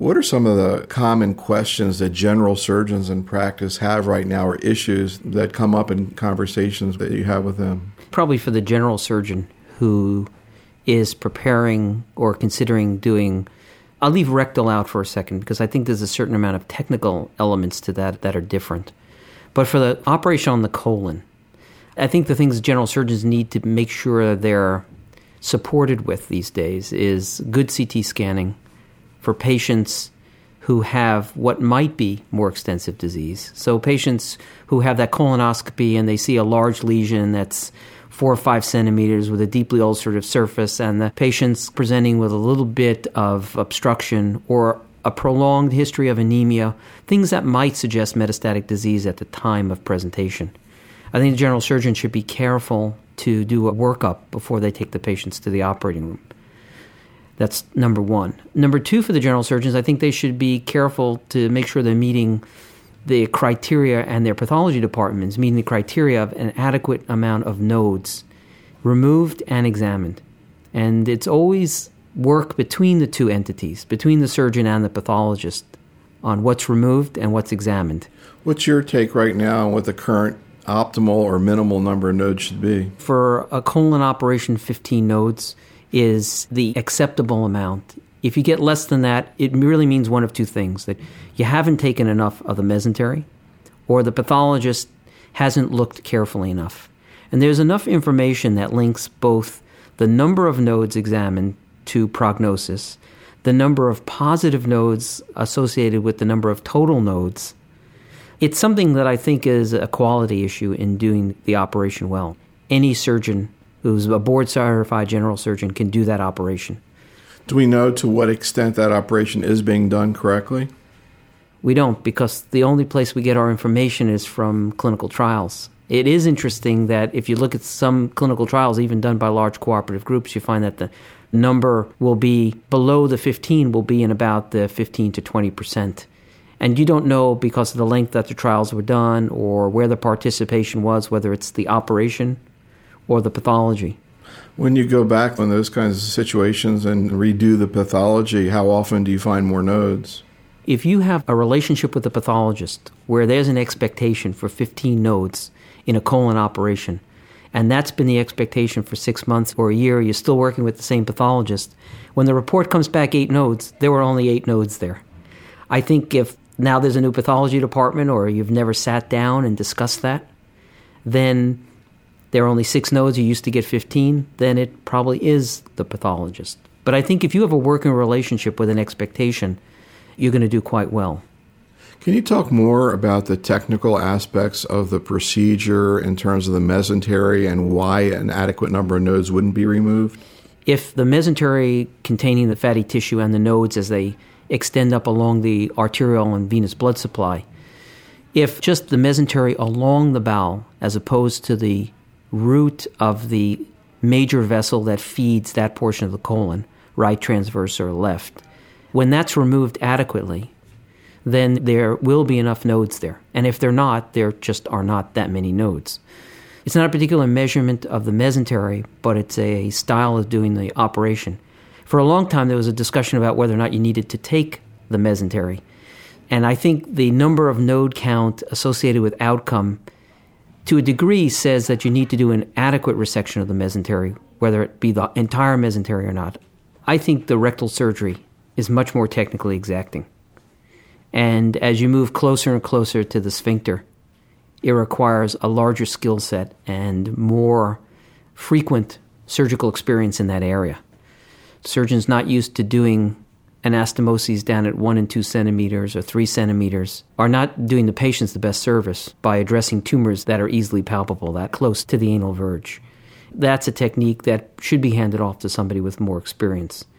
What are some of the common questions that general surgeons in practice have right now, or issues that come up in conversations that you have with them? Probably for the general surgeon who is preparing or considering doing, I'll leave rectal out for a second because I think there's a certain amount of technical elements to that are different. But for the operation on the colon, I think the things general surgeons need to make sure they're supported with these days is good CT scanning for patients who have what might be more extensive disease. So patients who have that colonoscopy and they see a large lesion that's 4 or 5 centimeters with a deeply ulcerative surface, and the patient's presenting with a little bit of obstruction or a prolonged history of anemia, things that might suggest metastatic disease at the time of presentation. I think the general surgeon should be careful to do a workup before they take the patients to the operating room. That's number one. Number two, for the general surgeons, I think they should be careful to make sure they're meeting the criteria, and their pathology departments meeting the criteria of an adequate amount of nodes removed and examined. And it's always work between the two entities, between the surgeon and the pathologist, on what's removed and what's examined. What's your take right now on what the current optimal or minimal number of nodes should be? For a colon operation, 15 nodes is the acceptable amount. If you get less than that, it really means one of two things: that you haven't taken enough of the mesentery, or the pathologist hasn't looked carefully enough. And there's enough information that links both the number of nodes examined to prognosis, the number of positive nodes associated with the number of total nodes. It's something that I think is a quality issue in doing the operation well. Any surgeon who's a board-certified general surgeon can do that operation. Do we know to what extent that operation is being done correctly? We don't, because the only place we get our information is from clinical trials. It is interesting that if you look at some clinical trials, even done by large cooperative groups, you find that the number will be below the 15, will be in about the 15 to 20%. And you don't know, because of the length that the trials were done or where the participation was, whether it's the operation or the pathology. When you go back on those kinds of situations and redo the pathology, how often do you find more nodes? If you have a relationship with the pathologist where there's an expectation for 15 nodes in a colon operation, and that's been the expectation for 6 months or a year, you're still working with the same pathologist, when the report comes back 8 nodes, there were only 8 nodes there. I think if now there's a new pathology department or you've never sat down and discussed that, then there are only 6 nodes, you used to get 15, then it probably is the pathologist. But I think if you have a working relationship with an expectation, you're going to do quite well. Can you talk more about the technical aspects of the procedure in terms of the mesentery and why an adequate number of nodes wouldn't be removed? If the mesentery containing the fatty tissue and the nodes as they extend up along the arterial and venous blood supply, if just the mesentery along the bowel as opposed to the root of the major vessel that feeds that portion of the colon, right transverse or left, when that's removed adequately, then there will be enough nodes there. And if they're not, there just are not that many nodes. It's not a particular measurement of the mesentery, but it's a style of doing the operation. For a long time, there was a discussion about whether or not you needed to take the mesentery. And I think the number of node count associated with outcome, to a degree, says that you need to do an adequate resection of the mesentery, whether it be the entire mesentery or not. I think the rectal surgery is much more technically exacting. And as you move closer and closer to the sphincter, it requires a larger skill set and more frequent surgical experience in that area. Surgeons not used to doing anastomoses down at 1 and 2 centimeters or 3 centimeters are not doing the patients the best service by addressing tumors that are easily palpable, that close to the anal verge. That's a technique that should be handed off to somebody with more experience.